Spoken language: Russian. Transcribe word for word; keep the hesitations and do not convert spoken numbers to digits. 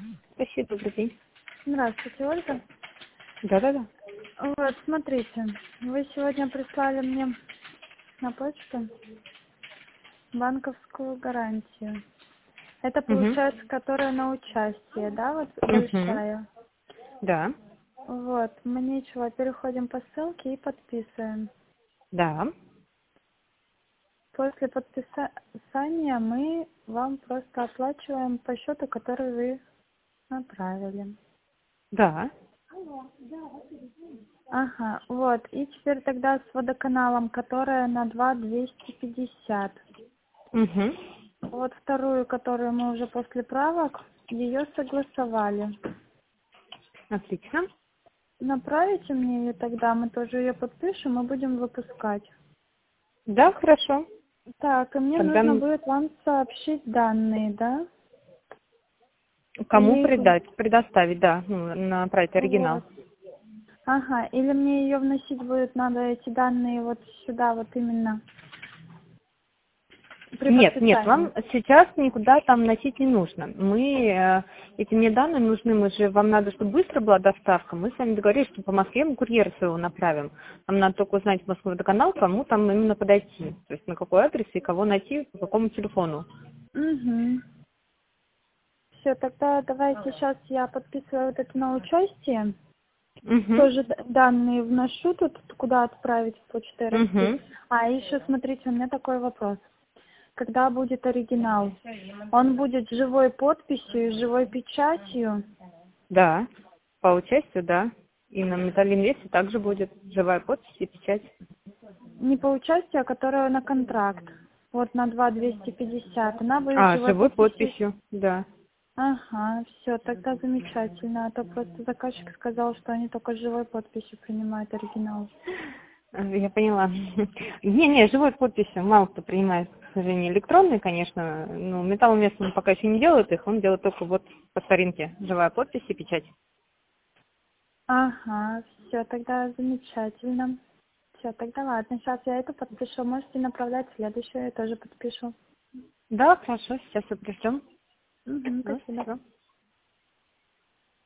Спасибо, добрый день. Здравствуйте, Ольга. Да-да-да. Вот, смотрите, вы сегодня прислали мне на почту банковскую гарантию. Это Угу. получается, которая на участие, да, вот Угу. большая. Да. Вот, мы ничего, переходим по ссылке и подписываем. Да. После подписания мы вам просто оплачиваем по счету, который вы направили. Да. Ага, вот, и теперь тогда с водоканалом, которая на два двести пятьдесят. Угу. Вот вторую, которую мы уже после правок, ее согласовали. Отлично. Направите мне ее тогда, мы тоже ее подпишем и будем выпускать. Да, хорошо. Так, и мне Тогда нужно м, будет вам сообщить данные, да? кому Или их... предать, предоставить, да, ну, направить оригинал. Вот. Ага, или мне ее вносить будет, надо эти данные вот сюда, вот именно при Нет, нет, подписании. вам сейчас никуда там носить не нужно. Мы, э, эти мне данные нужны, мы же, вам надо, чтобы быстро была доставка. Мы с вами договорились, что по Москве мы курьера своего направим. Нам надо только узнать в Москву водоканал, кому там именно подойти. То есть на какой адрес и кого найти, по какому телефону. Угу. Все, тогда давайте сейчас я подписываю вот это на участие. Угу. Тоже д- данные вношу тут, куда отправить в почту России. Угу. А еще, смотрите, у меня такой вопрос. Когда будет оригинал? Он будет с живой подписью и живой печатью? Да, по участию, да. И на Металлинвесте также будет живая подпись и печать. Не по участию, а которая на контракт. Вот на два двести пятьдесят. Она будет с А, живой живой подписью. подписью, да. Ага, все, тогда замечательно. А то просто заказчик сказал, что они только с живой подписью принимают оригинал. Э, Я поняла. Не-не, живой подписью мало кто принимает, к сожалению, электронные, конечно. Но Металлинвест он пока еще не делает их, он делает только вот по старинке. Живая подпись и печать. Ага, все, тогда замечательно. Все, тогда ладно, сейчас я это подпишу. Можете направлять следующую, я тоже подпишу. Да, хорошо, сейчас все пришлем. Угу, Ну, спасибо. всё.